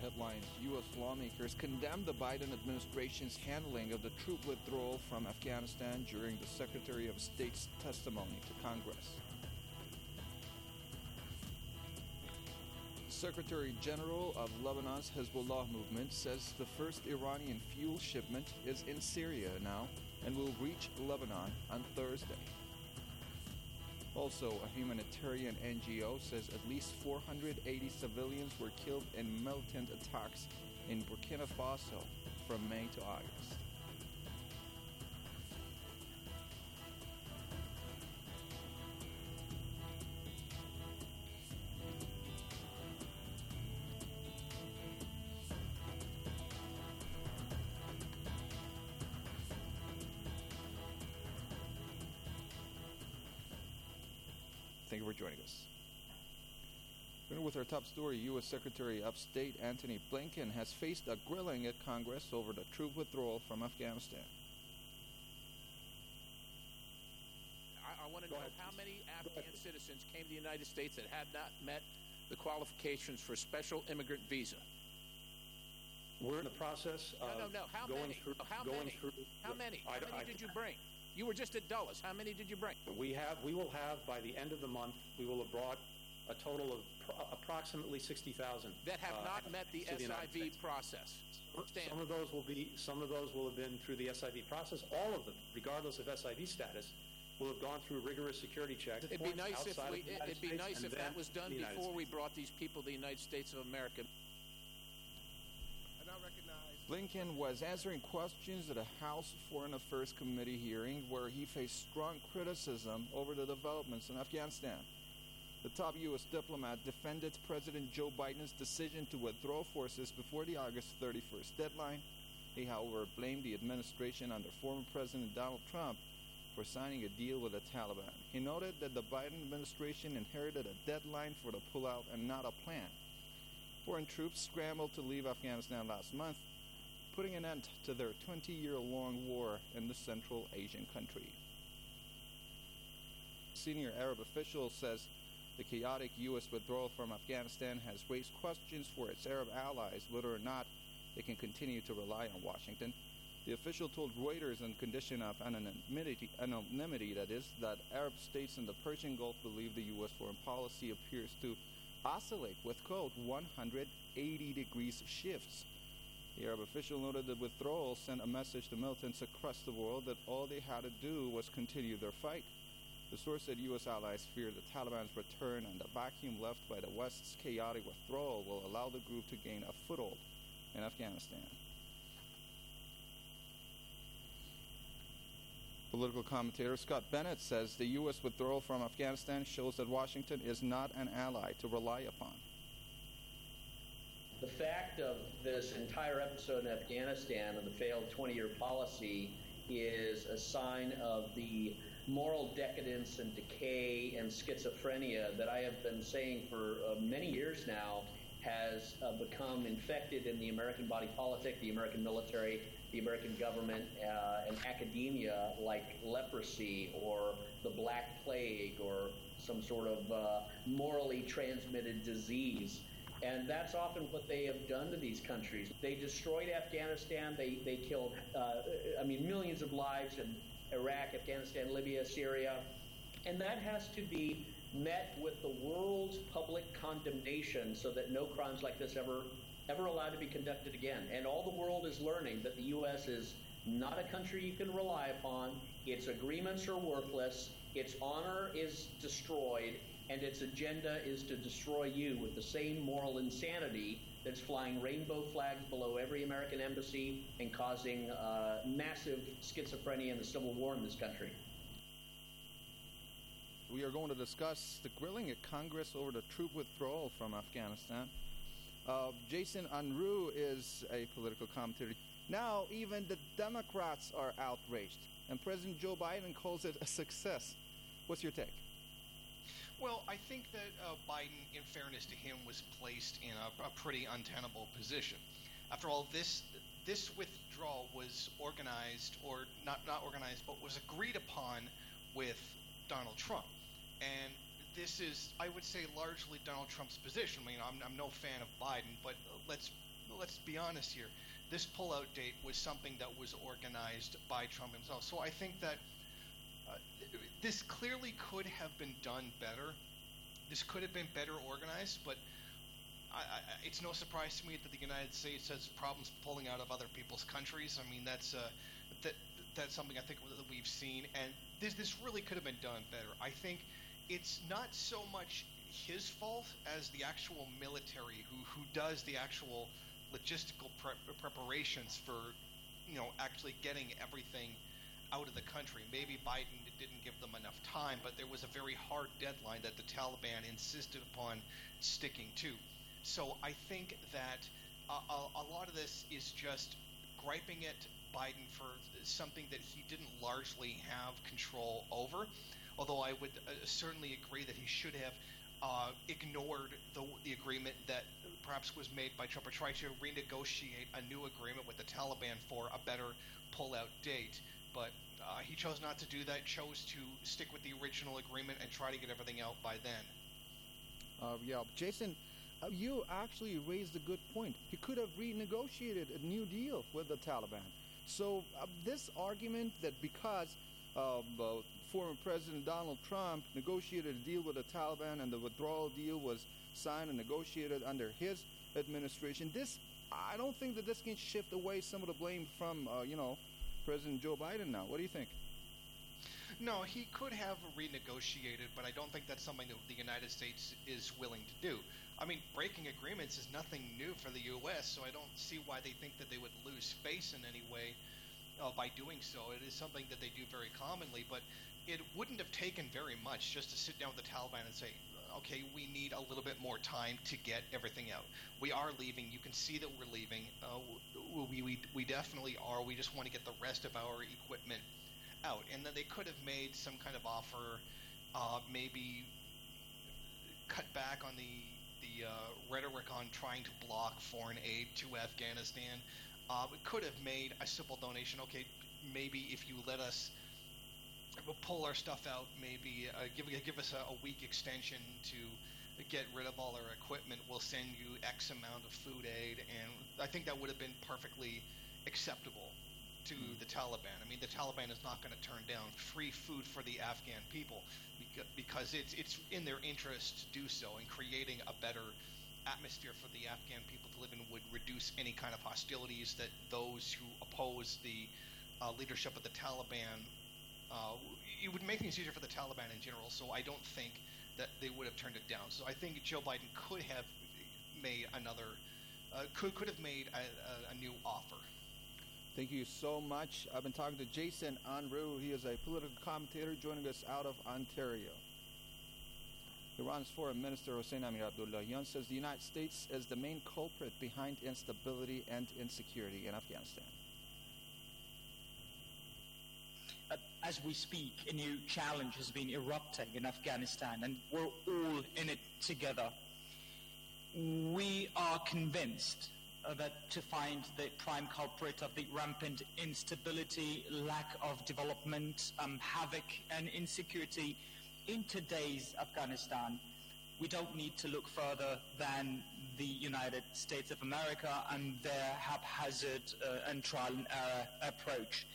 headlines. U.S. lawmakers condemned the Biden administration's handling of the troop withdrawal from Afghanistan during the Secretary of State's testimony to Congress. Secretary General of Lebanon's Hezbollah movement says the first Iranian fuel shipment is in Syria now and will reach Lebanon on Thursday. Also, a humanitarian NGO says at least 480 civilians were killed in militant attacks in Burkina Faso from May to August. Thank you for joining us. With our top story, U.S. Secretary of State Antony Blinken has faced a grilling at Congress over the troop withdrawal from Afghanistan. I want to know how many Afghan citizens came to the United States that had not met the qualifications for special immigrant visa. We're in the process of No. How many? How many did you bring? You were just at Dulles. How many did you bring? We will have, by the end of the month, we will have brought a total of approximately 60,000 that have not met the SIV process. Some of those will have been through the SIV process. All of them, regardless of SIV status, will have gone through rigorous security checks. It'd be nice if that was done before we brought these people to the United States of America. Blinken was answering questions at a House Foreign Affairs Committee hearing where he faced strong criticism over the developments in Afghanistan. The top U.S. diplomat defended President Joe Biden's decision to withdraw forces before the August 31st deadline. He, however, blamed the administration under former President Donald Trump for signing a deal with the Taliban. He noted that the Biden administration inherited a deadline for the pullout and not a plan. Foreign troops scrambled to leave Afghanistan last month, putting an end to their 20-year-long war in the Central Asian country. Senior Arab official says the chaotic U.S. withdrawal from Afghanistan has raised questions for its Arab allies whether or not they can continue to rely on Washington. The official told Reuters on condition of anonymity, that Arab states in the Persian Gulf believe the U.S. foreign policy appears to oscillate with, quote, 180 degrees shifts. The Arab official noted that withdrawal sent a message to militants across the world that all they had to do was continue their fight. The source said U.S. allies fear the Taliban's return and the vacuum left by the West's chaotic withdrawal will allow the group to gain a foothold in Afghanistan. Political commentator Scott Bennett says the U.S. withdrawal from Afghanistan shows that Washington is not an ally to rely upon. The fact of this entire episode in Afghanistan and the failed 20-year policy is a sign of the moral decadence and decay and schizophrenia that I have been saying for many years now has become infected in the American body politic, the American military, the American government, and academia like leprosy or the Black Plague or some sort of morally transmitted disease. And that's often what they have done to these countries. They destroyed Afghanistan. They killed, millions of lives in Iraq, Afghanistan, Libya, Syria. And that has to be met with the world's public condemnation so that no crimes like this ever allowed to be conducted again. And all the world is learning that the U.S. is not a country you can rely upon. Its agreements are worthless. Its honor is destroyed. And its agenda is to destroy you with the same moral insanity that's flying rainbow flags below every American embassy and causing massive schizophrenia and the civil war in this country. We are going to discuss the grilling at Congress over the troop withdrawal from Afghanistan. Jason Unruh is a political commentator. Now even the Democrats are outraged, and President Joe Biden calls it a success. What's your take? Well, I think that Biden, in fairness to him, was placed in a pretty untenable position. After all, this withdrawal was organized, or not organized, but was agreed upon with Donald Trump. And this is, I would say, largely Donald Trump's position. I mean, I'm no fan of Biden, but let's let's be honest here, this pullout date was something that was organized by Trump himself. So I think that this clearly could have been done better. This could have been better organized, but it's no surprise to me that the United States has problems pulling out of other people's countries. I mean, that's something I think that we've seen, and this really could have been done better. I think it's not so much his fault as the actual military who does the actual logistical preparations for, actually getting everything out of the country. Maybe Biden didn't give them enough time, but there was a very hard deadline that the Taliban insisted upon sticking to. So I think that a lot of this is just griping at Biden for something that he didn't largely have control over, although I would certainly agree that he should have ignored the agreement that perhaps was made by Trump, or tried to renegotiate a new agreement with the Taliban for a better pullout date. But he chose not to do that, chose to stick with the original agreement and try to get everything out by then. Jason, you actually raised a good point. He could have renegotiated a new deal with the Taliban. So this argument that because former President Donald Trump negotiated a deal with the Taliban and the withdrawal deal was signed and negotiated under his administration, I don't think that this can shift away some of the blame from, President Joe Biden now. What do you think? No, he could have renegotiated, but I don't think that's something that the United States is willing to do. I mean, breaking agreements is nothing new for the U.S., so I don't see why they think that they would lose face in any way by doing so. It is something that they do very commonly, but it wouldn't have taken very much just to sit down with the Taliban and say, okay, we need a little bit more time to get everything out. We are leaving. You can see that we're leaving. We definitely are. We just want to get the rest of our equipment out. And then they could have made some kind of offer, maybe cut back on the rhetoric on trying to block foreign aid to Afghanistan. It could have made a simple donation. Okay, maybe if you let us pull our stuff out, maybe give us a week extension to get rid of all our equipment. We'll send you X amount of food aid, and I think that would have been perfectly acceptable to the Taliban. I mean, the Taliban is not going to turn down free food for the Afghan people because it's in their interest to do so, and creating a better atmosphere for the Afghan people to live in would reduce any kind of hostilities that those who oppose the leadership of the Taliban. It would make things easier for the Taliban in general, so I don't think that they would have turned it down. So I think Joe Biden could have made could have made a new offer. Thank you so much. I've been talking to Jason Unruh. He is a political commentator joining us out of Ontario. Iran's Foreign Minister Hossein Amir Abdullahian says the United States is the main culprit behind instability and insecurity in Afghanistan. As we speak, a new challenge has been erupting in Afghanistan, and we're all in it together. We are convinced that to find the prime culprit of the rampant instability, lack of development, havoc, and insecurity in today's Afghanistan, we don't need to look further than the United States of America and their haphazard and trial and error approach.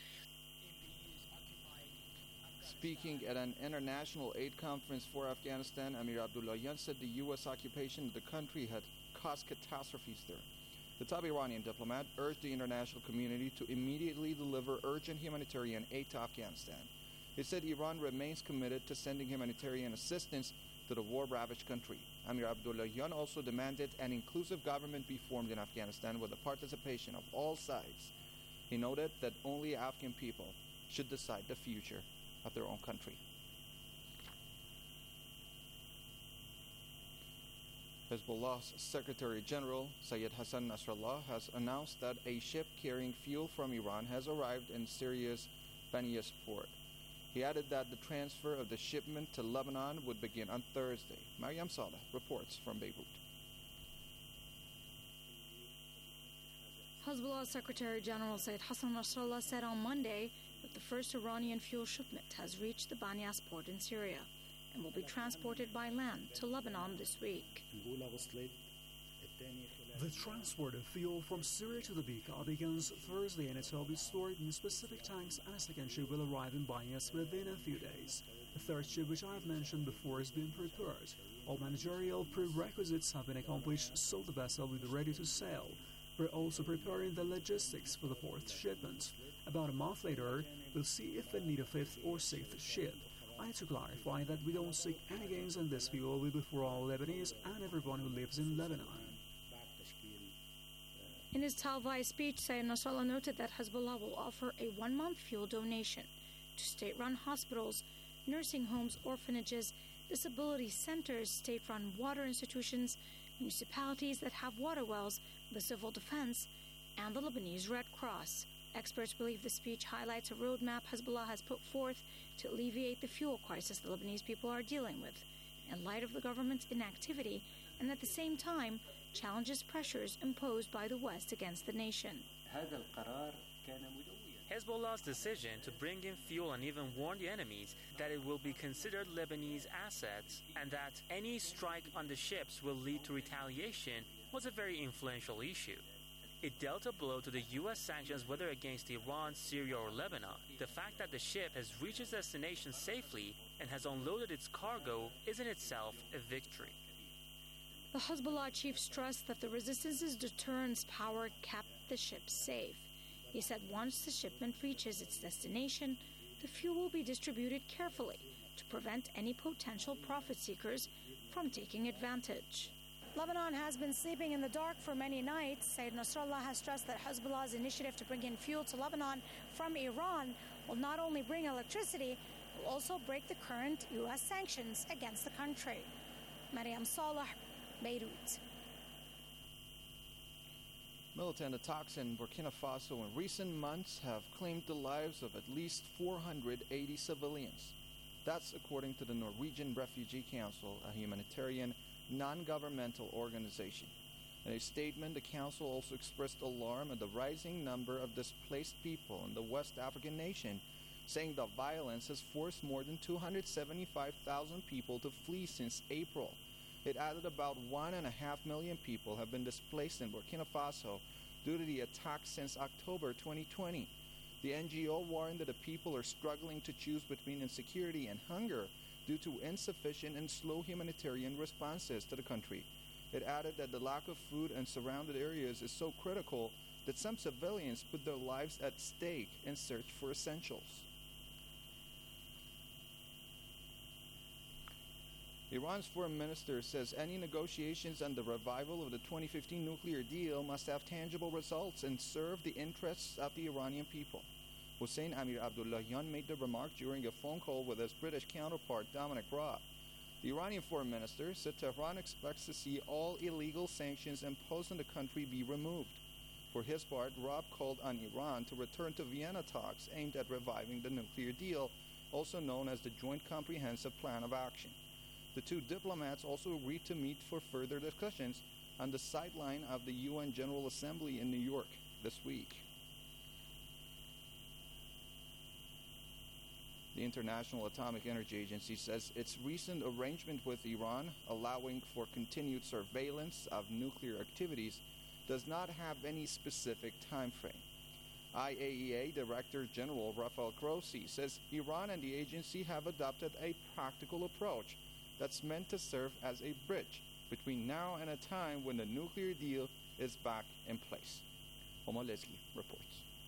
Speaking at an international aid conference for Afghanistan, Amir Abdullahian said the U.S. occupation of the country had caused catastrophes there. The top Iranian diplomat urged the international community to immediately deliver urgent humanitarian aid to Afghanistan. He said Iran remains committed to sending humanitarian assistance to the war-ravaged country. Amir Abdullahian also demanded an inclusive government be formed in Afghanistan with the participation of all sides. He noted that only Afghan people should decide the future of their own country. Hezbollah's Secretary General Syed Hassan Nasrallah has announced that a ship carrying fuel from Iran has arrived in Syria's Banias port. He added that the transfer of the shipment to Lebanon would begin on Thursday. Mariam Saleh reports from Beirut. Hezbollah Secretary General Syed Hassan Nasrallah said on Monday that the first Iranian fuel shipment has reached the Banias port in Syria and will be transported by land to Lebanon this week. The transport of fuel from Syria to the Bekaa begins Thursday, and it will be stored in specific tanks, and a second ship will arrive in Banyas within a few days. The third ship, which I have mentioned before, is being prepared. All managerial prerequisites have been accomplished, so the vessel will be ready to sail. We're also preparing the logistics for the fourth shipment. About a month later, we'll see if we need a fifth or sixth ship. I had to clarify that we don't seek any gains on this fuel will be for all Lebanese and everyone who lives in Lebanon. In his televised speech, Sayyid Nasrallah noted that Hezbollah will offer a 1-month fuel donation to state-run hospitals, nursing homes, orphanages, disability centers, state-run water institutions, municipalities that have water wells, the civil defense, and the Lebanese Red Cross. Experts believe the speech highlights a roadmap Hezbollah has put forth to alleviate the fuel crisis the Lebanese people are dealing with, in light of the government's inactivity, and at the same time challenges pressures imposed by the West against the nation. Hezbollah's decision to bring in fuel and even warn the enemies that it will be considered Lebanese assets and that any strike on the ships will lead to retaliation was a very influential issue. It dealt a blow to the U.S. sanctions, whether against Iran, Syria, or Lebanon. The fact that the ship has reached its destination safely and has unloaded its cargo is in itself a victory. The Hezbollah chief stressed that the resistance's deterrence power kept the ship safe. He said once the shipment reaches its destination, the fuel will be distributed carefully to prevent any potential profit seekers from taking advantage. Lebanon has been sleeping in the dark for many nights. Sayyid Nasrallah has stressed that Hezbollah's initiative to bring in fuel to Lebanon from Iran will not only bring electricity, but will also break the current U.S. sanctions against the country. Mariam Saleh, Beirut. Militant attacks in Burkina Faso in recent months have claimed the lives of at least 480 civilians. That's according to the Norwegian Refugee Council, a humanitarian non-governmental organization. In a statement, the council also expressed alarm at the rising number of displaced people in the West African nation, saying the violence has forced more than 275,000 people to flee since April. It added about 1.5 million people have been displaced in Burkina Faso due to the attacks since October 2020. The NGO warned that the people are struggling to choose between insecurity and hunger due to insufficient and slow humanitarian responses to the country. It added that the lack of food in surrounded areas is so critical that some civilians put their lives at stake in search for essentials. Iran's foreign minister says any negotiations on the revival of the 2015 nuclear deal must have tangible results and serve the interests of the Iranian people. Hossein Amir Abdullahian made the remark during a phone call with his British counterpart Dominic Raab. The Iranian foreign minister said Tehran expects to see all illegal sanctions imposed on the country be removed. For his part, Raab called on Iran to return to Vienna talks aimed at reviving the nuclear deal, also known as the Joint Comprehensive Plan of Action. The two diplomats also agreed to meet for further discussions on the sideline of the UN General Assembly in New York this week. The International Atomic Energy Agency says its recent arrangement with Iran, allowing for continued surveillance of nuclear activities, does not have any specific time frame. IAEA Director General Rafael Grossi says Iran and the agency have adopted a practical approach that's meant to serve as a bridge between now and a time when the nuclear deal is back in place. Omar Leslie reports.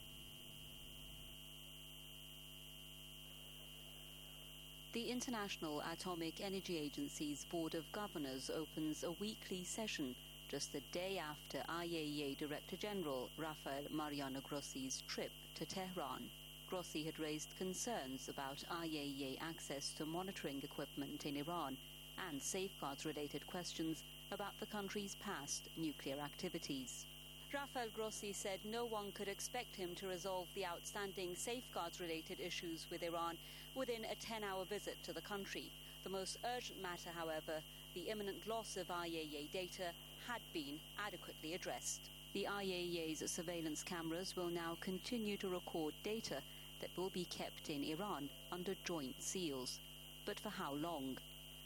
The International Atomic Energy Agency's Board of Governors opens a weekly session just a day after IAEA Director General Rafael Mariano Grossi's trip to Tehran. Grossi had raised concerns about IAEA access to monitoring equipment in Iran and safeguards-related questions about the country's past nuclear activities. Rafael Grossi said no one could expect him to resolve the outstanding safeguards-related issues with Iran within a 10-hour visit to the country. The most urgent matter, however, the imminent loss of IAEA data, had been adequately addressed. The IAEA's surveillance cameras will now continue to record data that will be kept in Iran under joint seals. But for how long?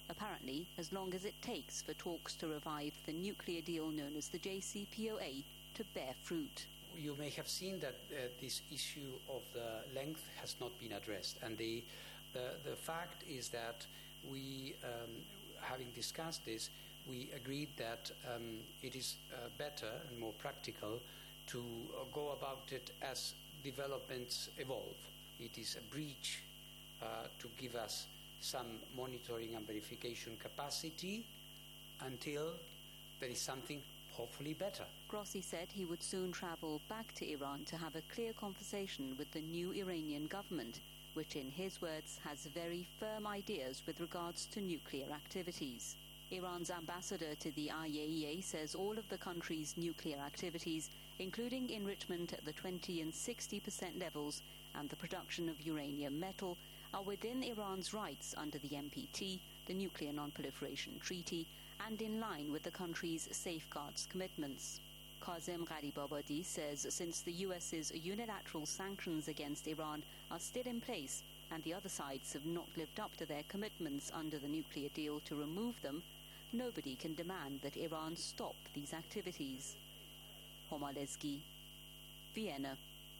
apparently as long as it takes for talks to revive the nuclear deal known as the JCPOA to bear fruit. You may have seen that this issue of the length has not been addressed, and the fact is that we, having discussed this, we agreed that it is better and more practical to go about it as developments evolve. It is a breach to give us some monitoring and verification capacity until there is something hopefully better. Grossi said he would soon travel back to Iran to have a clear conversation with the new Iranian government, which in his words has very firm ideas with regards to nuclear activities. Iran's ambassador to the IAEA says all of the country's nuclear activities, including enrichment at the 20 and 60% levels and the production of uranium metal, are within Iran's rights under the NPT, the Nuclear Non-Proliferation Treaty, and in line with the country's safeguards commitments. Kazem Gharibabadi says since the US's unilateral sanctions against Iran are still in place and the other sides have not lived up to their commitments under the nuclear deal to remove them, nobody can demand that Iran stop these activities. Homa Lezgi, Vienna.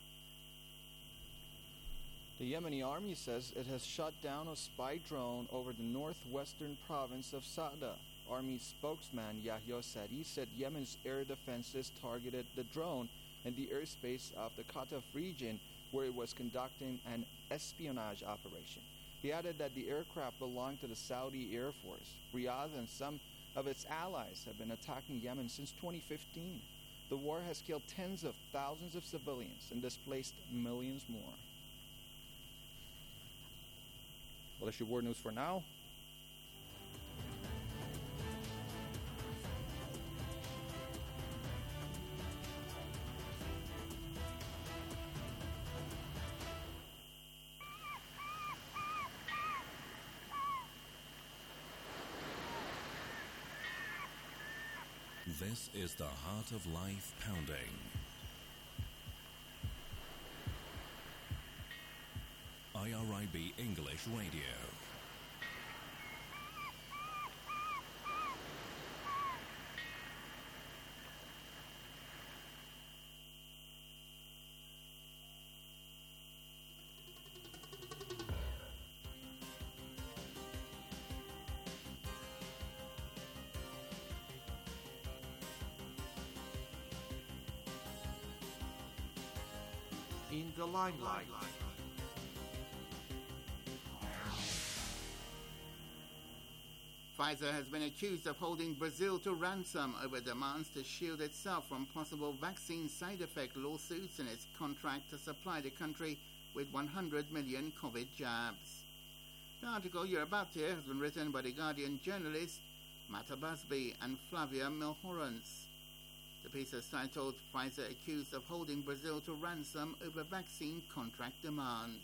The Yemeni army says it has shot down a spy drone over the northwestern province of Sa'da. Army spokesman Yahya Sari said Yemen's air defenses targeted the drone in the airspace of the Qataf region where it was conducting an espionage operation. He added that the aircraft belonged to the Saudi Air Force. Riyadh and some of its allies have been attacking Yemen since 2015. The war has killed tens of thousands of civilians and displaced millions more. Well, that's your war news for now. This is the Heart of Life Pounding. IRIB English Radio. In the limelight. Pfizer has been accused of holding Brazil to ransom over demands to shield itself from possible vaccine side effect lawsuits in its contract to supply the country with 100 million COVID jabs. The article you're about to hear has been written by The Guardian journalists Mata Busby and Flavia Milhorans. The piece is titled Pfizer accused of holding Brazil to ransom over vaccine contract demands.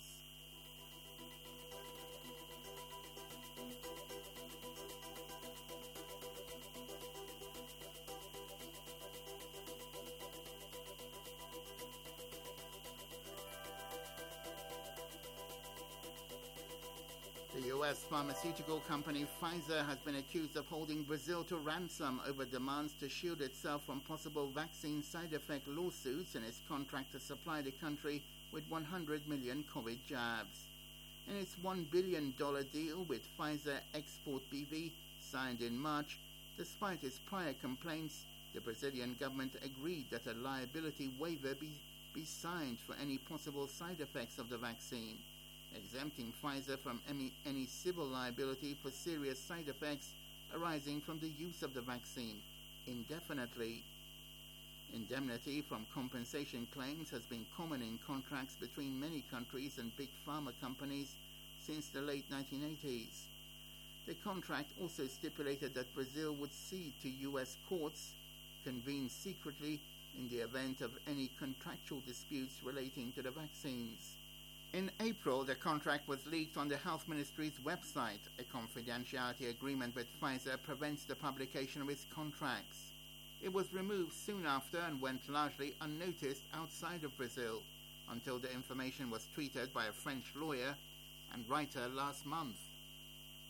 The U.S. pharmaceutical company Pfizer has been accused of holding Brazil to ransom over demands to shield itself from possible vaccine side effect lawsuits in its contract to supply the country with 100 million COVID jabs. In its $1 billion deal with Pfizer Export BV, signed in March, despite its prior complaints, the Brazilian government agreed that a liability waiver be signed for any possible side effects of the vaccine, exempting Pfizer from any civil liability for serious side effects arising from the use of the vaccine indefinitely. Indemnity from compensation claims has been common in contracts between many countries and big pharma companies since the late 1980s. The contract also stipulated that Brazil would cede to U.S. courts, convened secretly in the event of any contractual disputes relating to the vaccines. In April, the contract was leaked on the Health Ministry's website. A confidentiality agreement with Pfizer prevents the publication of its contracts. It was removed soon after and went largely unnoticed outside of Brazil, until the information was tweeted by a French lawyer and writer last month.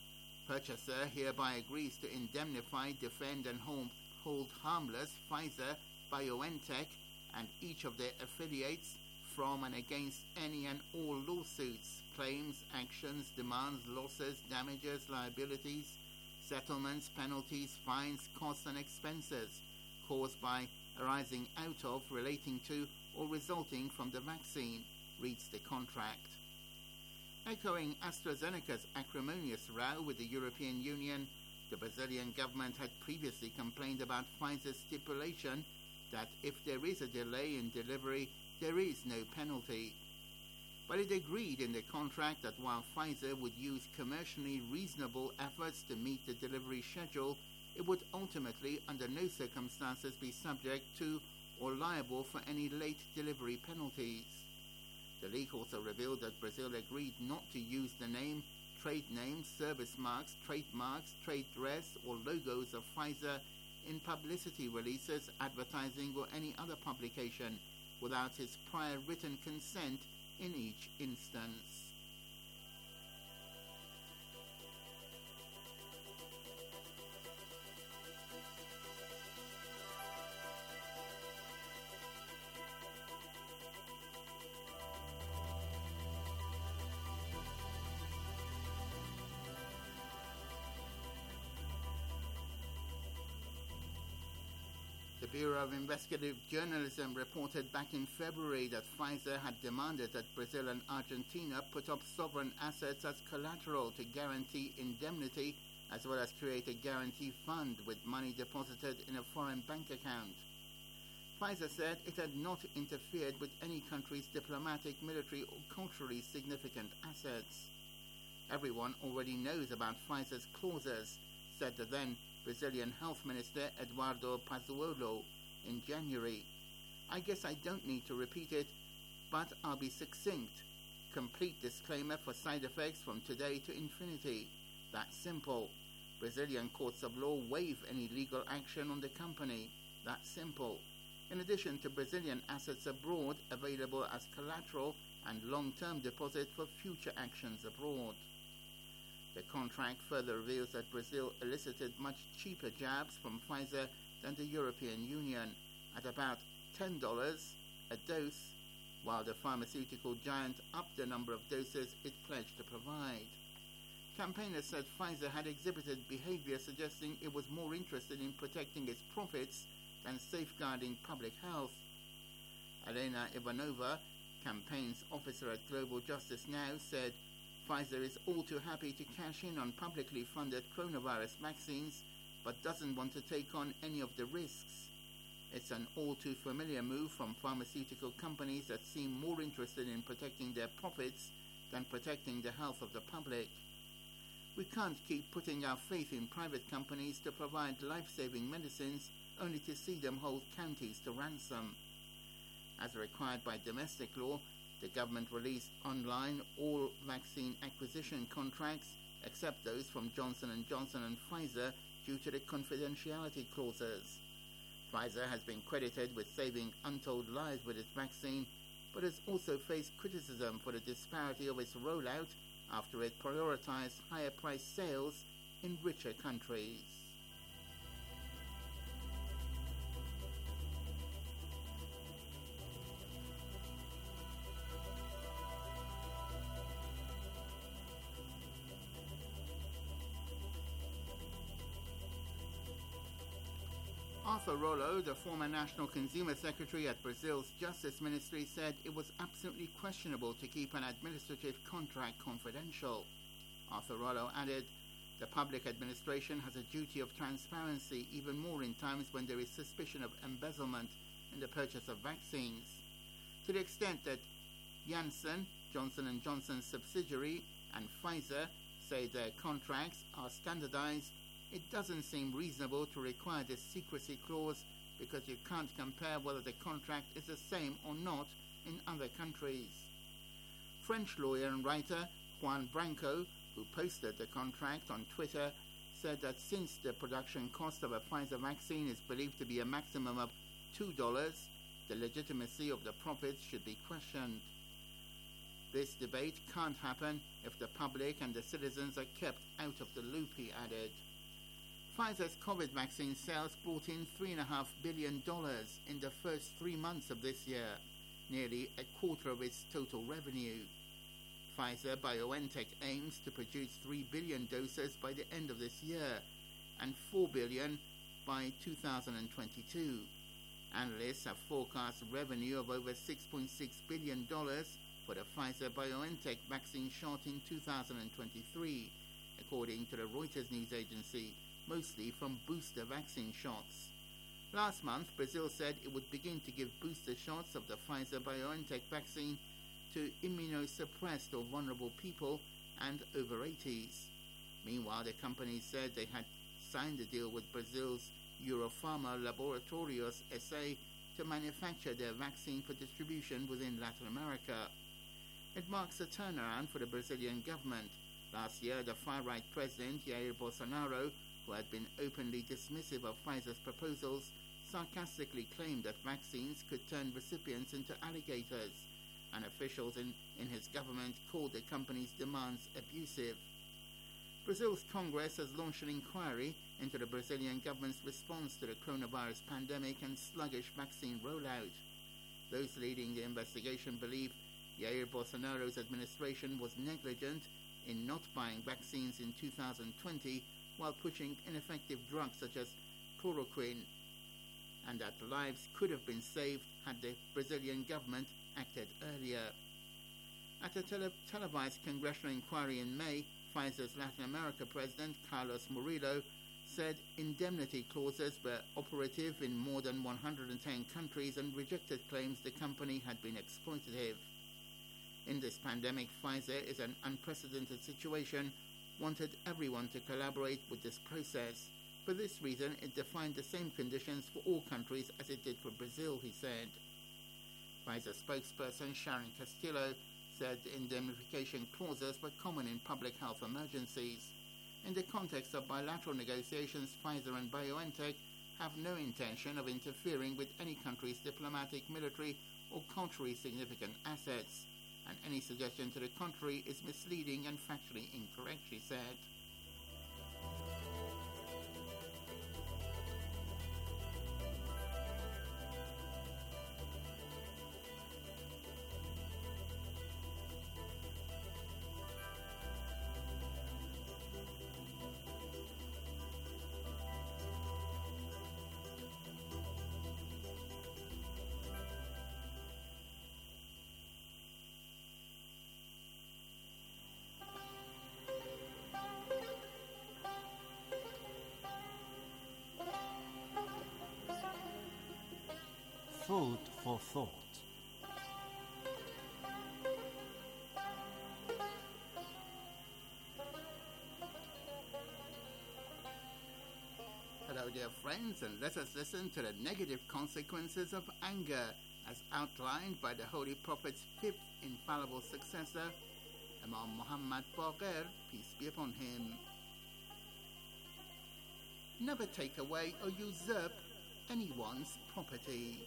purchaser hereby agrees to indemnify, defend and hold harmless Pfizer, BioNTech and each of their affiliates from and against any and all lawsuits, claims, actions, demands, losses, damages, liabilities, settlements, penalties, fines, costs and expenses caused by, arising out of, relating to or resulting from the vaccine, reads the contract. Echoing AstraZeneca's acrimonious row with the European Union, the Brazilian government had previously complained about Pfizer's stipulation that if there is a delay in delivery, there is no penalty. But it agreed in the contract that while Pfizer would use commercially reasonable efforts to meet the delivery schedule, it would ultimately, under no circumstances, be subject to or liable for any late delivery penalties. The leak also revealed that Brazil agreed not to use the name, trade names, service marks, trademarks, trade dress or logos of Pfizer in publicity releases, advertising or any other publication without his prior written consent in each instance. The Bureau of Investigative Journalism reported back in February that Pfizer had demanded that Brazil and Argentina put up sovereign assets as collateral to guarantee indemnity, as well as create a guarantee fund with money deposited in a foreign bank account. Pfizer said it had not interfered with any country's diplomatic, military or culturally significant assets. Everyone already knows about Pfizer's clauses, said the then Brazilian Health Minister Eduardo Pazuello in January. I guess I don't need to repeat it, but I'll be succinct. Complete disclaimer for side effects from today to infinity. That's simple. Brazilian courts of law waive any legal action on the company. That's simple. In addition to Brazilian assets abroad available as collateral and long-term deposit for future actions abroad. The contract further reveals that Brazil elicited much cheaper jabs from Pfizer than the European Union, at about $10 a dose, while the pharmaceutical giant upped the number of doses it pledged to provide. Campaigners said Pfizer had exhibited behavior suggesting it was more interested in protecting its profits than safeguarding public health. Elena Ivanova, campaigns officer at Global Justice Now, said Pfizer is all too happy to cash in on publicly funded coronavirus vaccines, but doesn't want to take on any of the risks. It's an all too familiar move from pharmaceutical companies that seem more interested in protecting their profits than protecting the health of the public. We can't keep putting our faith in private companies to provide life-saving medicines only to see them hold counties to ransom. As required by domestic law, the government released online all vaccine acquisition contracts, except those from Johnson & Johnson and Pfizer, due to the confidentiality clauses. Pfizer has been credited with saving untold lives with its vaccine, but has also faced criticism for the disparity of its rollout after it prioritized higher-priced sales in richer countries. Arthur Rollo, the former National Consumer Secretary at Brazil's Justice Ministry, said it was absolutely questionable to keep an administrative contract confidential. Arthur Rollo added, the public administration has a duty of transparency, even more in times when there is suspicion of embezzlement in the purchase of vaccines. To the extent that Janssen, Johnson & Johnson's subsidiary, and Pfizer say their contracts are standardized, it doesn't seem reasonable to require this secrecy clause because you can't compare whether the contract is the same or not in other countries. French lawyer and writer Juan Branco, who posted the contract on Twitter, said that since the production cost of a Pfizer vaccine is believed to be a maximum of $2, the legitimacy of the profits should be questioned. This debate can't happen if the public and the citizens are kept out of the loop, he added. Pfizer's COVID vaccine sales brought in $3.5 billion in the first 3 months of this year, nearly a quarter of its total revenue. Pfizer-BioNTech aims to produce 3 billion doses by the end of this year and 4 billion by 2022. Analysts have forecast revenue of over $6.6 billion for the Pfizer-BioNTech vaccine shot in 2023, according to the Reuters news agency, mostly from booster vaccine shots. Last month, Brazil said it would begin to give booster shots of the Pfizer-BioNTech vaccine to immunosuppressed or vulnerable people and over 80s. Meanwhile, the company said they had signed a deal with Brazil's Europharma Laboratorios S.A. to manufacture their vaccine for distribution within Latin America. It marks a turnaround for the Brazilian government. Last year, the far-right president, Jair Bolsonaro, who had been openly dismissive of Pfizer's proposals, sarcastically claimed that vaccines could turn recipients into alligators, and officials in his government called the company's demands abusive. Brazil's Congress has launched an inquiry into the Brazilian government's response to the coronavirus pandemic and sluggish vaccine rollout. Those leading the investigation believe Jair Bolsonaro's administration was negligent in not buying vaccines in 2020 while pushing ineffective drugs such as chloroquine, and that lives could have been saved had the Brazilian government acted earlier. At a televised congressional inquiry in May, Pfizer's Latin America president, Carlos Murillo, said indemnity clauses were operative in more than 110 countries and rejected claims the company had been exploitative. In this pandemic, Pfizer is an unprecedented situation, wanted everyone to collaborate with this process. For this reason, it defined the same conditions for all countries as it did for Brazil, he said. Pfizer spokesperson Sharon Castillo said indemnification clauses were common in public health emergencies. In the context of bilateral negotiations, Pfizer and BioNTech have no intention of interfering with any country's diplomatic, military, or culturally significant assets, and any suggestion to the contrary is misleading and factually incorrect, she said. Food for thought. Hello, dear friends, and let us listen to the negative consequences of anger as outlined by the Holy Prophet's fifth infallible successor, Imam Muhammad Baqir, peace be upon him. Never take away or usurp anyone's property.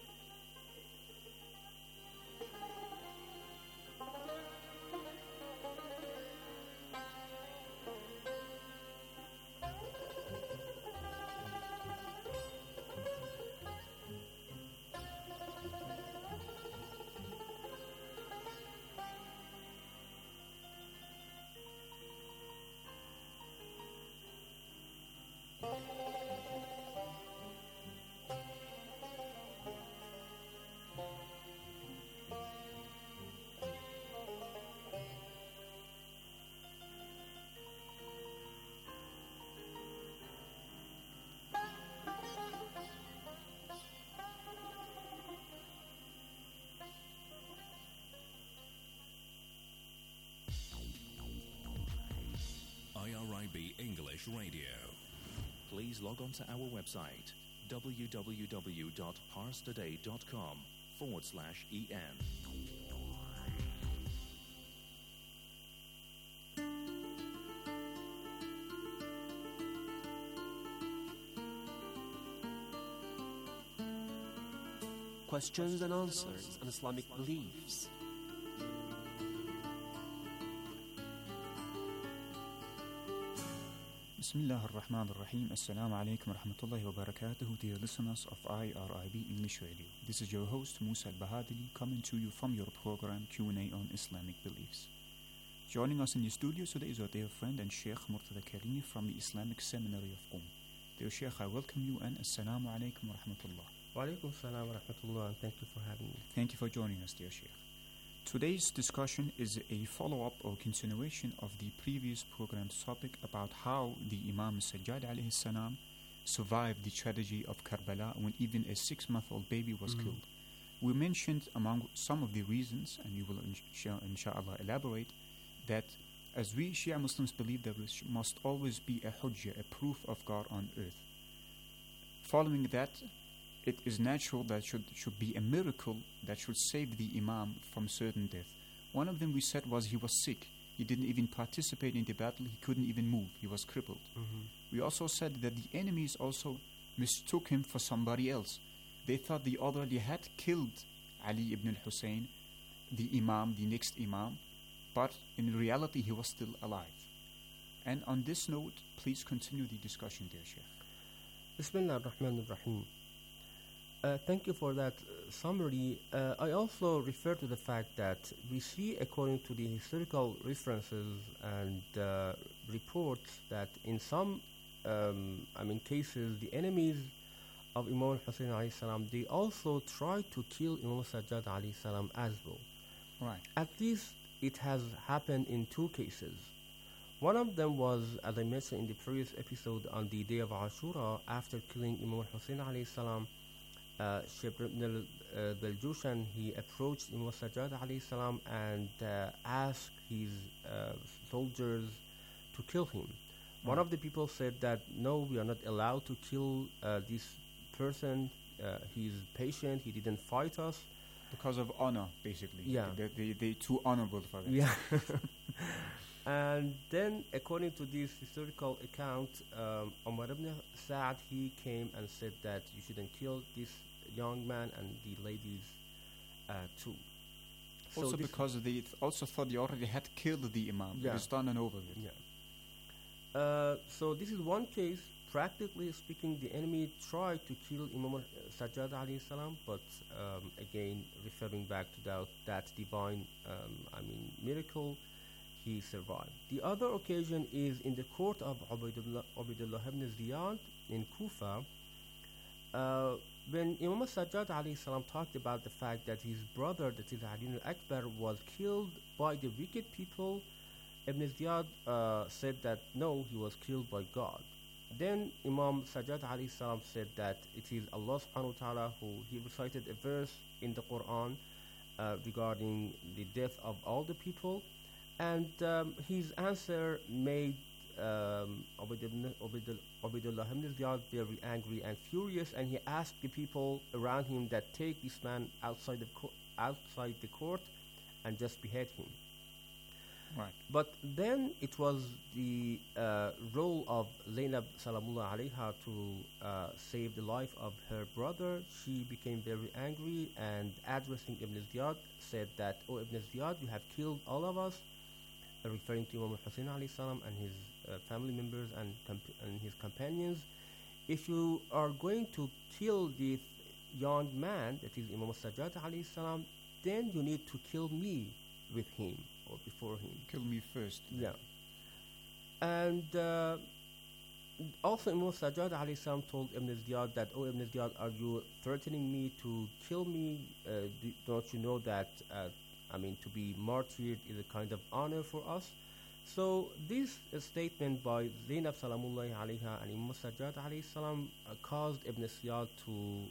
IRIB English Radio. Please log on to our website www.parstoday.com/en. Questions and answers on Islamic beliefs. Bismillah ar-Rahman ar-Rahim. Assalamu alaikum wa rahmatullahi wa barakatuhu, dear listeners of IRIB English Radio. This is your host Musa al-Bahadili coming to you from your program Q&A on Islamic Beliefs. Joining us in the studio today is our dear friend and Sheikh Murtada Karimi from the Islamic Seminary of Qom. Dear Sheikh, I welcome you and Assalamu alaikum wa rahmatullah. Wa alaikum assalam wa rahmatullah, and thank you for having me. Thank you for joining us, dear Sheikh. Today's discussion is a follow-up or continuation of the previous program's topic about how the Imam Sajjad alayhi salam survived the tragedy of Karbala when even a 6-month-old baby was killed. We mentioned among some of the reasons, and you will inshallah elaborate, that as we Shia Muslims believe there must always be a hujjah, a proof of God on earth. Following that, it is natural that should be a miracle that should save the Imam from certain death. One of them we said was he was sick. He didn't even participate in the battle. He couldn't even move. He was crippled. We also said that the enemies also mistook him for somebody else. They thought the other had killed Ali ibn al-Hussein, the Imam, the next Imam, but in reality he was still alive. And on this note, please continue the discussion, dear Sheikh. Bismillah ar-Rahman ar-Rahim. Thank you for that summary. I also refer to the fact that we see, according to the historical references and reports, that in some cases, the enemies of Imam Hussein alayhi salam, they also tried to kill Imam Sajjad alayhi salam as well. Right. At least it has happened in 2 cases. One of them was, as I mentioned in the previous episode, on the day of Ashura, after killing Imam Hussein alayhi salam, Shibr ibn al-Jushan, he approached Imam Sajjad alayhi salam and asked his soldiers to kill him. One of the people said that, no, we are not allowed to kill this person. He's patient, he didn't fight us. Because of honor, basically. Yeah. They're too honorable for that. Yeah. And then, according to this historical account, Umar ibn Sa'd, he came and said that you shouldn't kill this young man and the ladies too. Also so because they also thought they already had killed the Imam. Yeah. It is done and over with. Yeah. So this is one case. Practically speaking, the enemy tried to kill Imam Sajjad alayhi salam, but again, referring back to that divine miracle, he survived. The other occasion is in the court of Ubaidullah ibn Ziyad in Kufa, when Imam Sajjad alayhi salam talked about the fact that his brother, that is Ali al-Akbar, was killed by the wicked people. Ibn Ziyad said that no, he was killed by God. Then Imam Sajjad alayhi salam said that it is Allah subhanahu wa ta'ala who, he recited a verse in the Quran regarding the death of all the people, and his answer made Ubaidullah ibn Ziyad very angry and furious, and he asked the people around him that take this man outside the court and just behead him. Right. But then it was the role of Zainab Salamullah alayha to save the life of her brother. She became very angry and addressing Ibn Ziyad said that, "Oh Ibn Ziyad, you have killed all of us," referring to Imam Hussein alayhi salam and his family members and his companions. "If you are going to kill this young man, that is Imam Sajjad alayhi salam, then you need to kill me with him or before him. Kill me first." Yeah. And also Imam Sajjad alayhi salam told Ibn Ziyad that, "Oh Ibn Ziyad, are you threatening me to kill me? Don't you know that to be martyred is a kind of honor for us?" So this statement by Zainab Salamullahi alayha and Imam Sajjad alayhi salam caused Ibn Ziyad to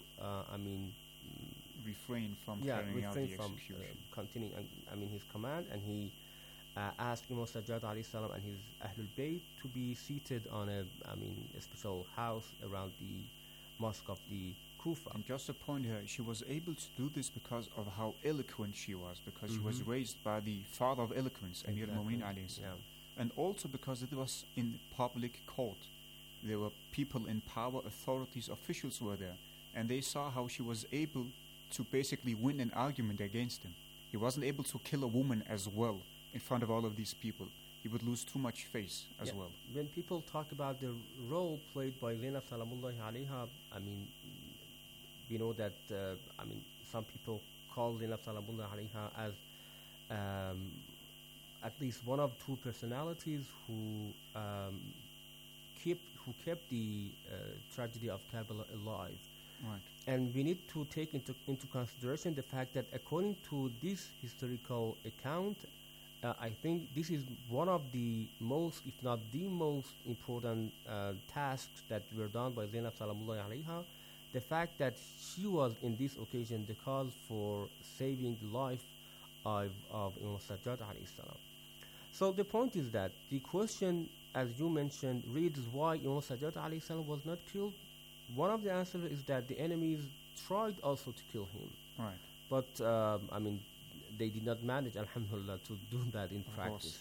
refrain from carrying out the execution. Continuing his command, and he asked Imam Sajjad alayhi salam and his Ahlul Bayt to be seated on a special house around the mosque of the Kufa. And just to point her, she was able to do this because of how eloquent she was, because she was raised by the father of eloquence, Amir al-Mu'minin alayhi salam. And also because it was in public court. There were people in power, authorities, officials were there, and they saw how she was able to basically win an argument against him. He wasn't able to kill a woman as well in front of all of these people. he would lose too much face as well. When people talk about the role played by Zainab Salamullahi alayha, I mean, we know that, some people call Zainab Salamullahi alayha as at least one of two personalities who kept the tragedy of Karbala alive. Right. And we need to take into consideration the fact that according to this historical account, I think this is one of the most, if not the most important tasks that were done by Zainab Salamullahi alayha. The fact that she was in this occasion the cause for saving the life of Imam Sajjad alayhi salam. So the point is that the question, as you mentioned, reads why Imam Sajjad alayhi salam was not killed. One of the answers is that the enemies tried also to kill him. Right. But, they did not manage, alhamdulillah, to do that in practice.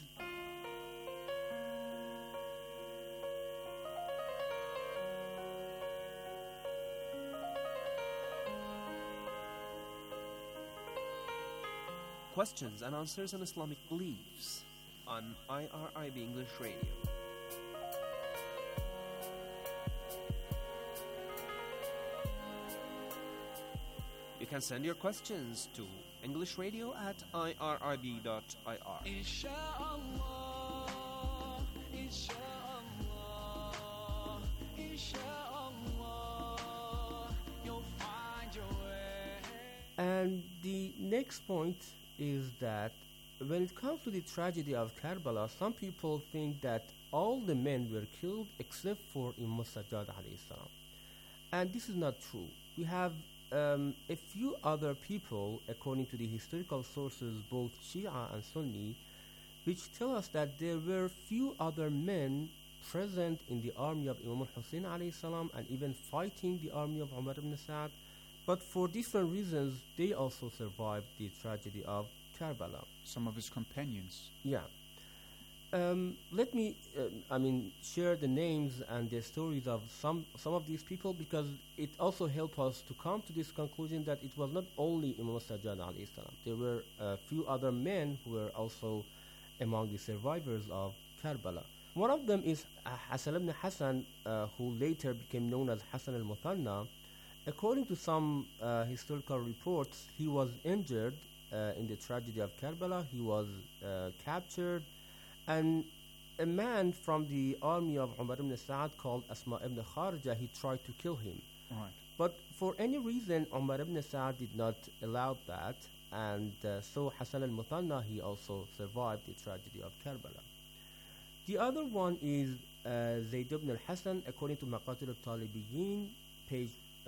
Questions and answers on Islamic beliefs on IRIB English Radio. You can send your questions to englishradio@irib.ir. And the next point is that when it comes to the tragedy of Karbala, some people think that all the men were killed except for Imam Sajjad alayhi salam. And this is not true. We have a few other people, according to the historical sources, both Shia and Sunni, which tell us that there were few other men present in the army of Imam Hussein alayhi salam and even fighting the army of Umar ibn Sa'd, but for different reasons they also survived the tragedy of Karbala. Some of his companions. Yeah. Let me, share the names and the stories of some of these people, because it also helps us to come to this conclusion that it was not only Imam Sajjad alayhi salam. There were a few other men who were also among the survivors of Karbala. One of them is Hassan ibn Hassan, who later became known as Hassan al-Muthanna. According to some historical reports, he was injured in the tragedy of Karbala. He was captured, and a man from the army of Umar ibn Sa'd called Asma ibn Kharija, he tried to kill him. Right. But for any reason, Umar ibn Sa'd did not allow that, and so Hassan al-Muthanna, he also survived the tragedy of Karbala. The other one is Zayd ibn al-Hasan, according to Maqatil al-Talibiyin, page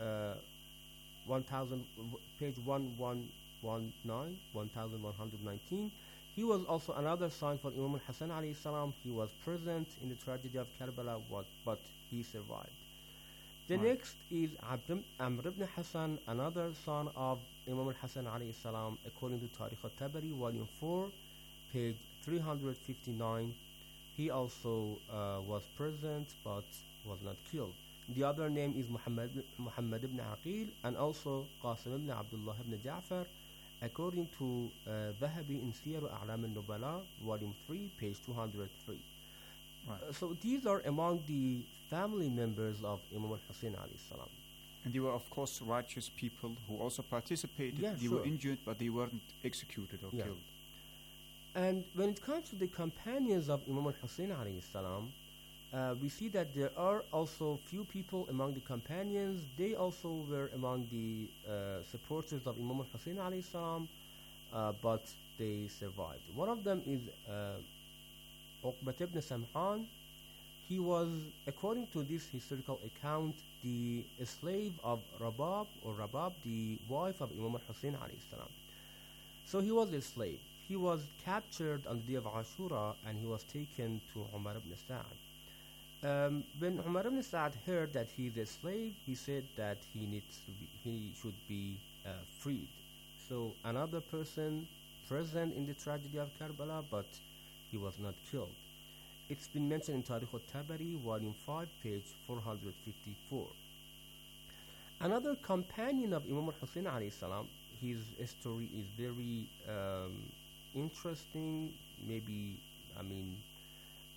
1119. He was also another son for Imam al-Hasan alayhi salam. He was present in the tragedy of Karbala, but he survived. The next is Amr ibn Hassan, another son of Imam al-Hasan alayhi salam, according to Tarikh al-Tabari, volume 4, page 359. He also was present but was not killed. The other name is Muhammad ibn Aqil, and also Qasim ibn Abdullah ibn Ja'far, according to Dhahabi in Siyar A'lam al-Nubala, volume 3, page 203. Right. So these are among the family members of Imam al-Hussein alayhi salam. And they were, of course, righteous people who also participated. Yeah, they were injured, but they weren't executed or killed. And when it comes to the companions of Imam al-Hussein alayhi salam, we see that there are also few people among the companions. They also were among the supporters of Imam al-Hussein alayhi salam, but they survived. One of them is Uqbat ibn Sam'an. He was, according to this historical account, the slave of Rabab, the wife of Imam al-Hussein alayhi salam. So he was a slave. He was captured on the day of Ashura, and he was taken to Umar ibn Sa'd. When Umar ibn Sa'd heard that he is a slave, he said that he should be freed. So another person present in the tragedy of Karbala, but he was not killed. It's been mentioned in Tarikh al-Tabari, volume 5, page 454. Another companion of Imam al-Hussein alayhi salam, his story is very interesting. Maybe,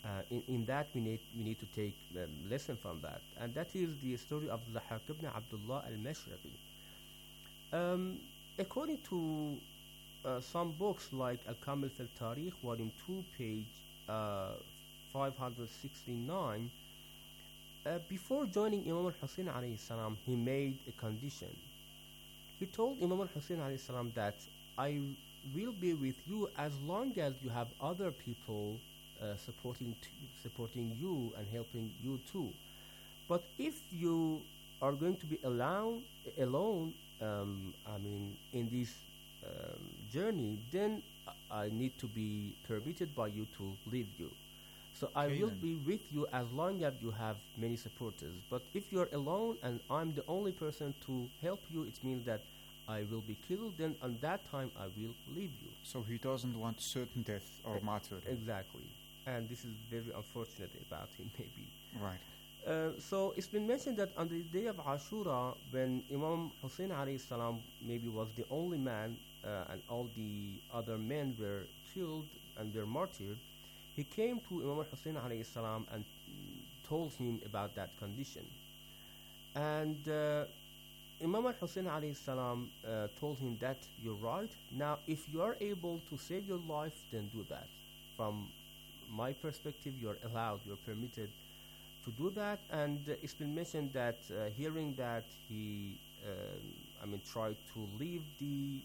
In that we need to take lesson from that, and that is the story of Dhahhak ibn Abdullah al-Mashriqi. According to some books like Al-Kamil fil Tarikh, volume 2, page 569, before joining Imam al-Hussein alayhi salam, he made a condition. He told Imam al-Hussein alayhi salam that I will be with you as long as you have other people supporting you and helping you too. But if you are going to be alone, in this journey, then I need to be permitted by you to leave you. So I will be with you as long as you have many supporters. But if you're alone and I'm the only person to help you, it means that I will be killed. Then on that time I will leave you. So he doesn't want certain death or martyrdom. Exactly. And this is very unfortunate about him, maybe. Right. So it's been mentioned that on the day of Ashura, when Imam Hussein alayhi salam maybe was the only man and all the other men were killed and were martyred, he came to Imam Hussein alayhi salam and told him about that condition. And Imam Hussein alayhi salam told him that you're right. Now, if you are able to save your life, then do that. From my perspective, you're allowed, you're permitted to do that. And it's been mentioned that hearing that he tried to leave the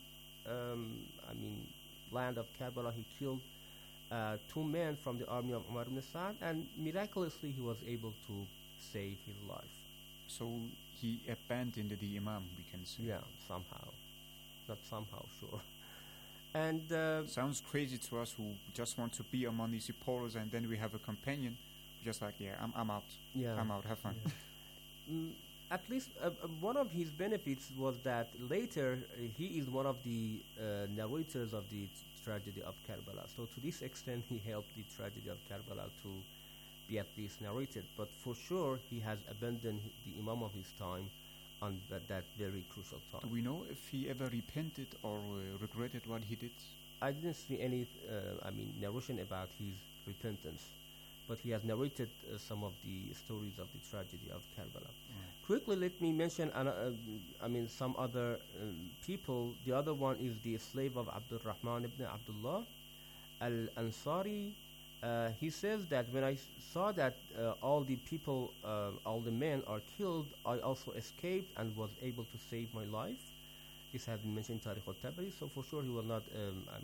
land of Karbala, he killed 2 men from the army of Umar ibn Sa'd, and miraculously he was able to save his life. So he abandoned the Imam, we can say. Yeah, somehow. Not somehow, sure. And sounds crazy to us who just want to be among these supporters, and then we have a companion just like, I'm out. Yeah. I'm out, have fun. Yeah. At least one of his benefits was that later he is one of the narrators of the tragedy of Karbala. So to this extent he helped the tragedy of Karbala to be at least narrated. But for sure he has abandoned the Imam of his time on that very crucial time. Do we know if he ever repented or regretted what he did? I didn't see any narration about his repentance. But he has narrated some of the stories of the tragedy of Karbala. Quickly, let me mention some other people. The other one is the slave of Abdul Rahman ibn Abdullah al-Ansari. He says that when I saw that all the people, all the men are killed, I also escaped and was able to save my life. This has been mentioned in Tarikh al-Tabari, so for sure he was not,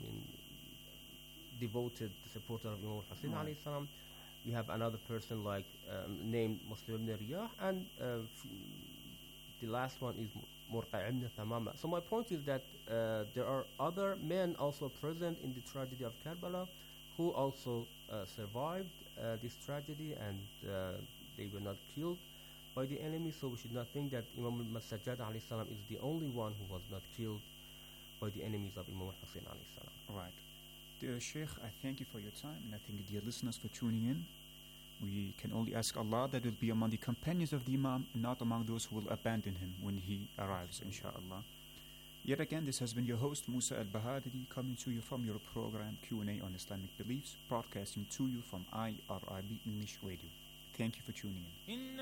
devoted supporter of Imam Hussein alayhi salam. We have another person like named Muslim ibn Riyah, and the last one is Murqa' ibn Thamama. So my point is that there are other men also present in the tragedy of Karbala who also survived this tragedy, and they were not killed by the enemy. So we should not think that Imam al-Sajjad alayhi salam is the only one who was not killed by the enemies of Imam Hussein alayhi salam. Right. Dear Sheikh, I thank you for your time, and I thank dear listeners for tuning in. We can only ask Allah that it will be among the companions of the Imam and not among those who will abandon him when he arrives, inshallah. Yet again, this has been your host, Musa Al-Bahadri, coming to you from your program Q&A on Islamic Beliefs, broadcasting to you from IRIB English Radio. Thank you for tuning in.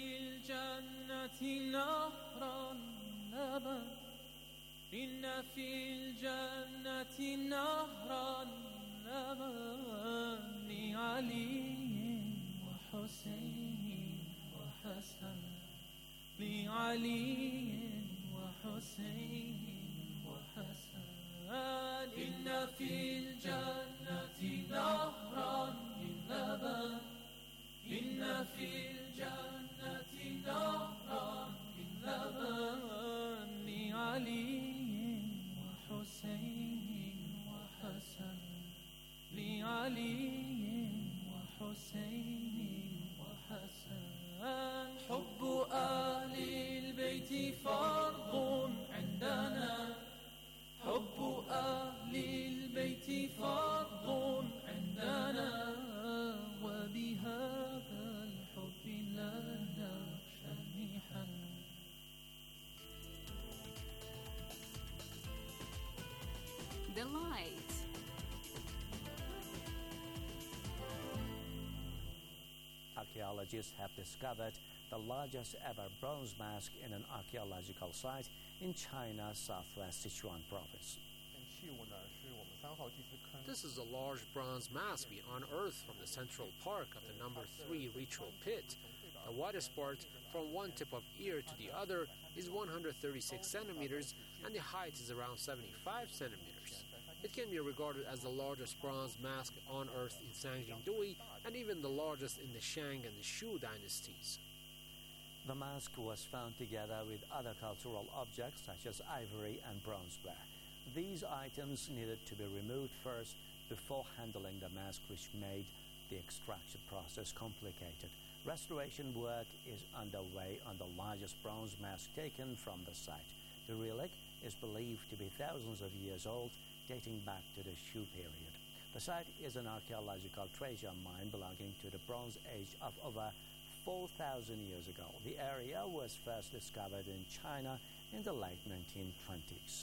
إن في الجنة نهرا لبن لعلي وحسين وحسن لعلي وحسين وحسن إن في الجنة نهرا لبن إن في الجنة نهرا لبن لعلي حسين وحسن لعلي وحسين وحسن حب أهل البيت فرض عندنا حب أهل البيت فرض عندنا وبهذا الحب لا نخشى المحن The light. archaeologists have discovered the largest ever bronze mask in an archaeological site in China's southwest Sichuan province. This is a large bronze mask we unearthed from the central park of the number 3 ritual pit. The widest part, from one tip of ear to the other, is 136 centimeters, and the height is around 75 centimeters. It can be regarded as the largest bronze mask unearthed in Sangjingdui, and even the largest in the Shang and the Shu dynasties. The mask was found together with other cultural objects such as ivory and bronzeware. These items needed to be removed first before handling the mask, which made the extraction process complicated. Restoration work is underway on the largest bronze mask taken from the site. The relic is believed to be thousands of years old, dating back to the Shu period. The site is an archaeological treasure mine belonging to the Bronze Age of over 4,000 years ago. The area was first discovered in China in the late 1920s.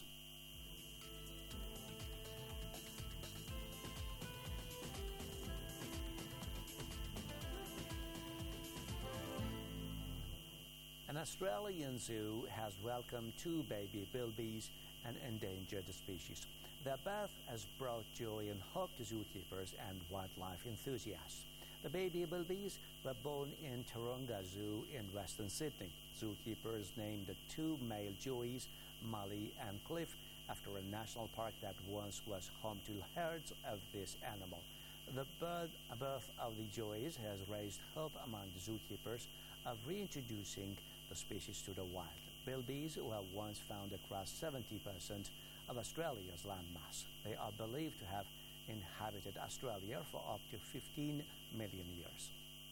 An Australian zoo has welcomed 2 baby bilbies, an endangered species. Their birth has brought joy and hope to zookeepers and wildlife enthusiasts. The baby bilbies were born in Taronga Zoo in Western Sydney. Zookeepers named the 2 male joeys, Molly and Cliff, after a national park that once was home to herds of this animal. The birth of the joeys has raised hope among the zookeepers of reintroducing the species to the wild. Bilbies were once found across 70% of Australia's landmass. They are believed to have inhabited Australia for up to 15 million years.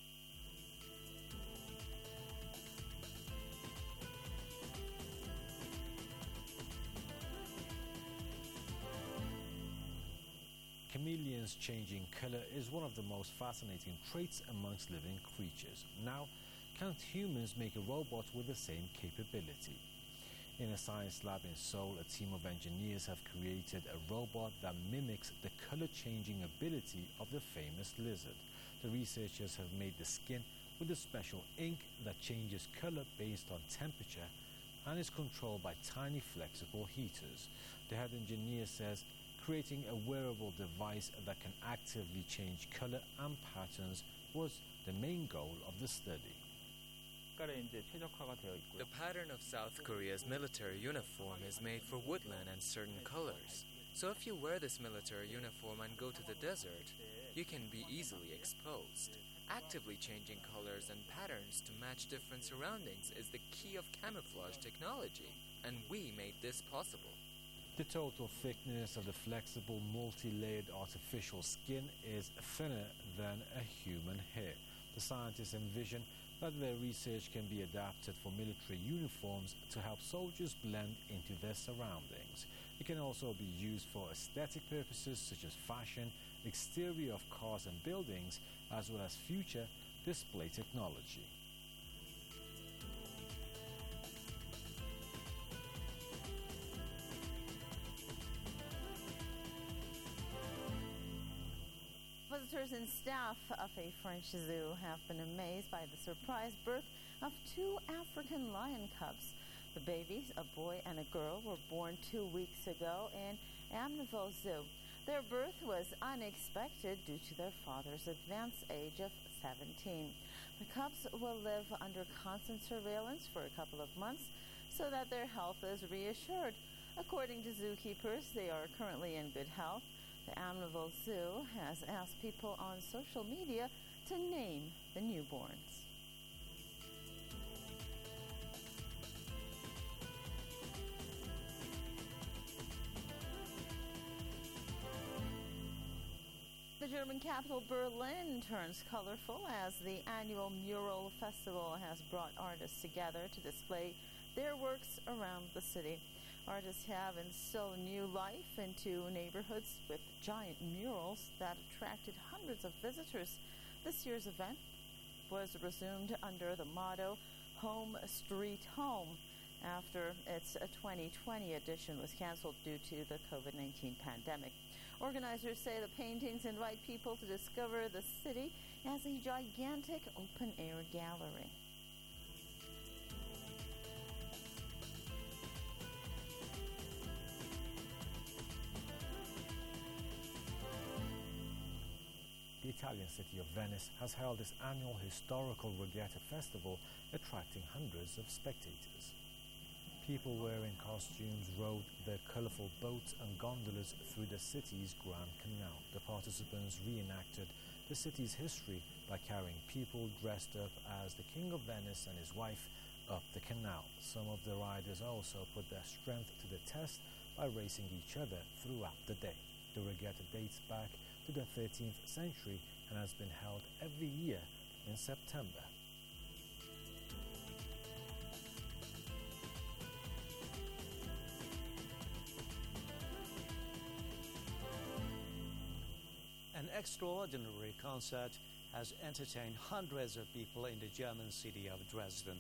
Chameleons changing color is one of the most fascinating traits amongst living creatures. Now, can't humans make a robot with the same capability? In a science lab in Seoul, a team of engineers have created a robot that mimics the color-changing ability of the famous lizard. The researchers have made the skin with a special ink that changes color based on temperature and is controlled by tiny flexible heaters. The head engineer says creating a wearable device that can actively change color and patterns was the main goal of the study. The pattern of South Korea's military uniform is made for woodland and certain colors. So if you wear this military uniform and go to the desert, you can be easily exposed. Actively changing colors and patterns to match different surroundings is the key of camouflage technology, and we made this possible. The total thickness of the flexible, multi-layered artificial skin is thinner than a human hair. The scientists envision that their research can be adapted for military uniforms to help soldiers blend into their surroundings. It can also be used for aesthetic purposes such as fashion, exterior of cars and buildings, as well as future display technology. Visitors and staff of a French zoo have been amazed by the surprise birth of 2 African lion cubs. The babies, a boy and a girl, were born 2 weeks ago in Amneville Zoo. Their birth was unexpected due to their father's advanced age of 17. The cubs will live under constant surveillance for a couple of months so that their health is reassured. According to zookeepers, they are currently in good health. The Amneville Zoo has asked people on social media to name the newborns. The German capital Berlin turns colorful as the annual mural festival has brought artists together to display their works around the city. Artists have instilled new life into neighborhoods with giant murals that attracted hundreds of visitors. This year's event was resumed under the motto Home Street Home after its 2020 edition was canceled due to the COVID-19 pandemic. Organizers say the paintings invite people to discover the city as a gigantic open-air gallery. The Italian city of Venice has held its annual historical regatta festival, attracting hundreds of spectators. People wearing costumes rowed their colorful boats and gondolas through the city's Grand Canal. The participants reenacted the city's history by carrying people dressed up as the King of Venice and his wife up the canal. Some of the riders also put their strength to the test by racing each other throughout the day. The regatta dates back to the 13th century and has been held every year in September. An extraordinary concert has entertained hundreds of people in the German city of Dresden.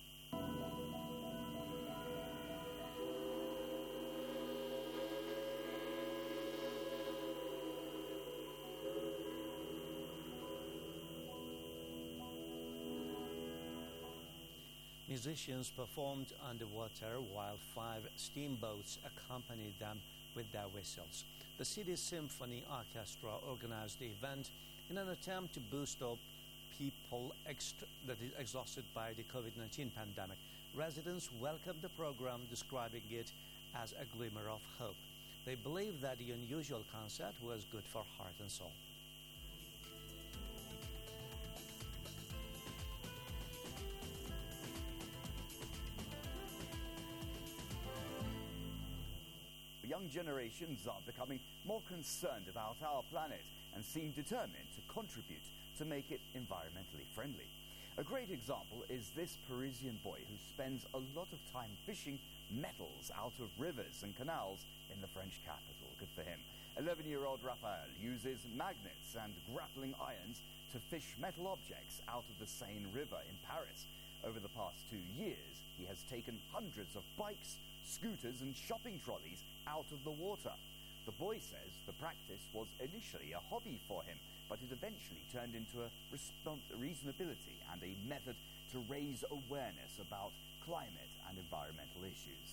Musicians performed underwater while 5 steamboats accompanied them with their whistles. The city's symphony orchestra organized the event in an attempt to boost up people that is exhausted by the COVID-19 pandemic. Residents welcomed the program, describing it as a glimmer of hope. They believe that the unusual concert was good for heart and soul. Young generations are becoming more concerned about our planet and seem determined to contribute to make it environmentally friendly. A great example is this Parisian boy who spends a lot of time fishing metals out of rivers and canals in the French capital. Good for him. 11-year-old Raphael uses magnets and grappling irons to fish metal objects out of the Seine River in Paris. Over the past 2 years, he has taken hundreds of bikes, scooters and shopping trolleys out of the water. The boy says the practice was initially a hobby for him, but it eventually turned into a reasonability and a method to raise awareness about climate and environmental issues.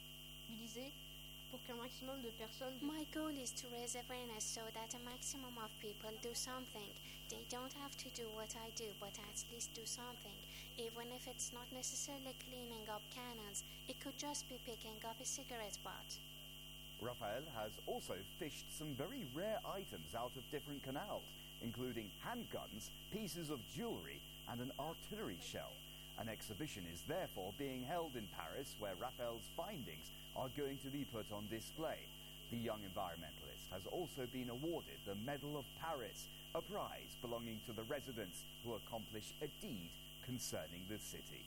My goal is to raise awareness so that a maximum of people do something. They don't have to do what I do, but at least do something. Even if it's not necessarily cleaning up cannons, it could just be picking up a cigarette butt. Raphael has also fished some very rare items out of different canals, including handguns, pieces of jewelry, and an artillery shell. An exhibition is therefore being held in Paris where Raphael's findings are going to be put on display. The young environmentalist has also been awarded the Medal of Paris, a prize belonging to the residents who accomplish a deed concerning the city.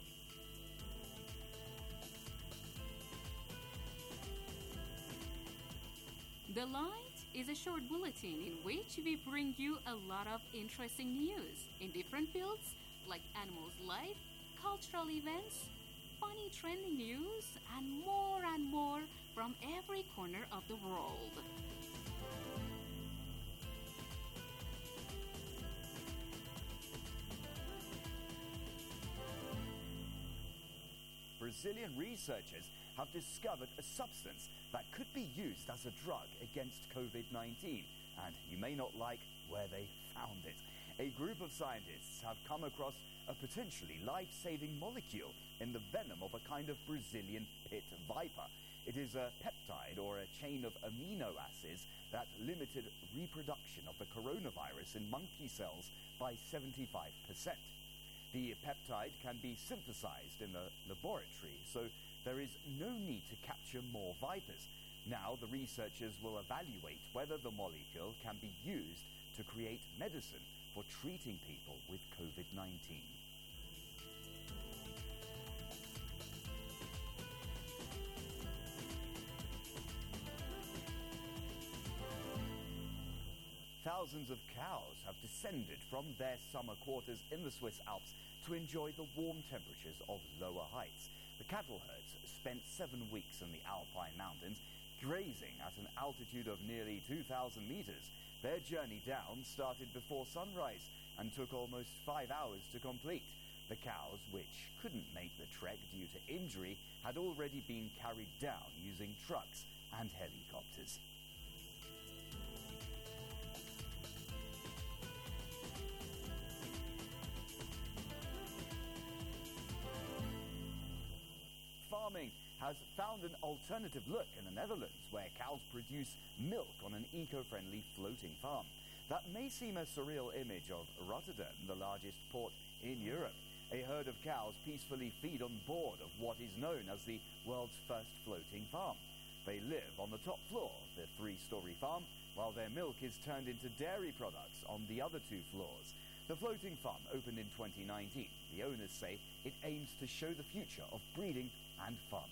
The Light is a short bulletin in which we bring you a lot of interesting news in different fields like animals' life, cultural events, funny trending news, and more from every corner of the world. Brazilian researchers have discovered a substance that could be used as a drug against COVID-19, and you may not like where they found it. A group of scientists have come across a potentially life-saving molecule in the venom of a kind of Brazilian pit viper. It is a peptide or a chain of amino acids that limited reproduction of the coronavirus in monkey cells by 75%. The peptide can be synthesized in the laboratory, so there is no need to capture more vipers. Now the researchers will evaluate whether the molecule can be used to create medicine for treating people with COVID-19. Thousands of cows have descended from their summer quarters in the Swiss Alps to enjoy the warm temperatures of lower heights. The cattle herds spent 7 weeks in the Alpine mountains Grazing at an altitude of nearly 2,000 meters, their journey down started before sunrise and took almost 5 hours to complete. The cows, which couldn't make the trek due to injury, had already been carried down using trucks and helicopters. Farming has found an alternative look in the Netherlands, where cows produce milk on an eco-friendly floating farm. That may seem a surreal image of Rotterdam, the largest port in Europe. A herd of cows peacefully feed on board of what is known as the world's first floating farm. They live on the top floor of the 3-story farm, while their milk is turned into dairy products on the other 2 floors. The floating farm opened in 2019. The owners say it aims to show the future of breeding and farming.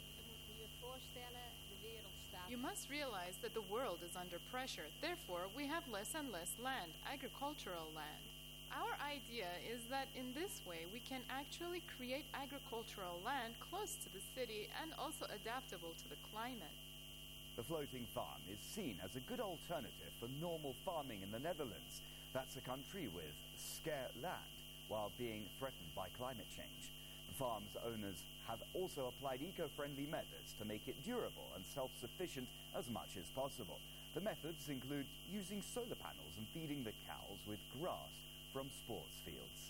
You must realize that the world is under pressure. Therefore, we have less and less land, agricultural land. Our idea is that in this way we can actually create agricultural land close to the city and also adaptable to the climate. The floating farm is seen as a good alternative for normal farming in the Netherlands. That's a country with scarce land while being threatened by climate change. The farm's owners have also applied eco-friendly methods to make it durable and self-sufficient as much as possible. The methods include using solar panels and feeding the cows with grass from sports fields.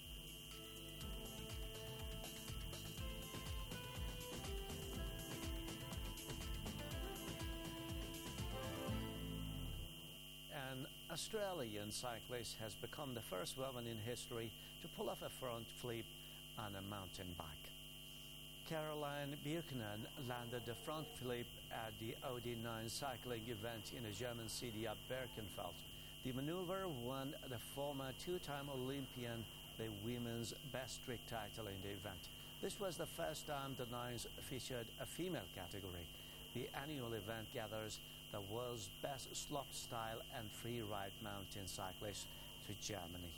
An Australian cyclist has become the first woman in history to pull off a front flip on a mountain bike. Caroline Birkenen landed the front flip at the OD9 cycling event in the German city of Birkenfeld. The maneuver won the former 2-time Olympian the women's best trick title in the event. This was the first time the Nines featured a female category. The annual event gathers the world's best slopestyle and free-ride mountain cyclists to Germany.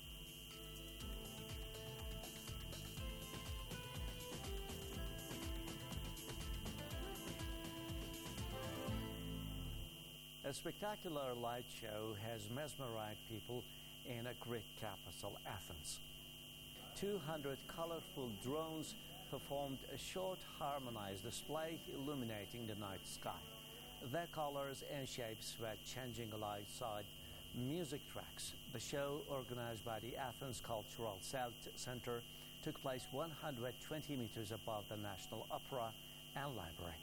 A spectacular light show has mesmerized people in a Greek capital, Athens. 200 colorful drones performed a short harmonized display illuminating the night sky. Their colors and shapes were changing alongside music tracks. The show, organized by the Athens Cultural Center, took place 120 meters above the National Opera and Library.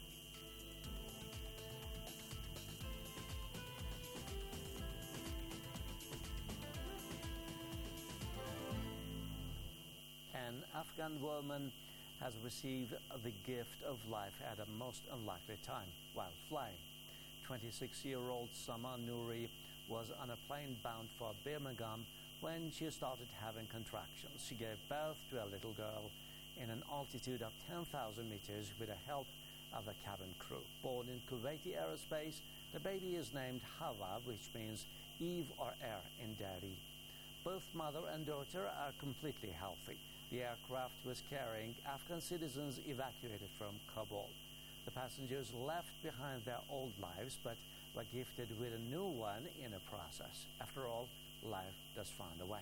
An Afghan woman has received the gift of life at a most unlikely time while flying. 26-year-old Sama Nouri was on a plane bound for Birmingham when she started having contractions. She gave birth to a little girl in an altitude of 10,000 meters with the help of the cabin crew. Born in Kuwaiti Aerospace, the baby is named Hawa, which means Eve or air in Dari. Both mother and daughter are completely healthy. The aircraft was carrying Afghan citizens evacuated from Kabul. The passengers left behind their old lives, but were gifted with a new one in the process. After all, life does find a way.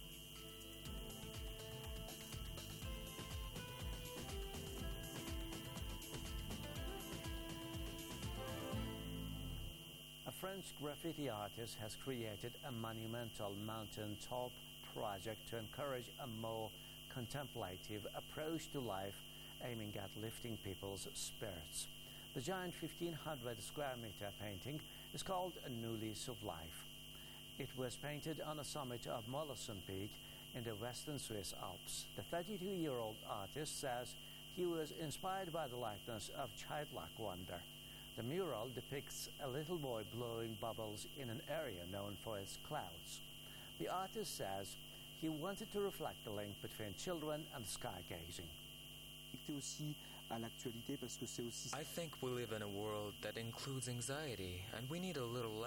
A French graffiti artist has created a monumental mountaintop project to encourage a more contemplative approach to life, aiming at lifting people's spirits. The giant 1,500 square meter painting is called A New Lease of Life. It was painted on the summit of Mollison Peak in the western Swiss Alps. The 32-year-old artist says he was inspired by the likeness of childlike wonder. The mural depicts a little boy blowing bubbles in an area known for its clouds. The artist says he wanted to reflect the link between children and sky gazing. I think we live in a world that includes anxiety, and we need a little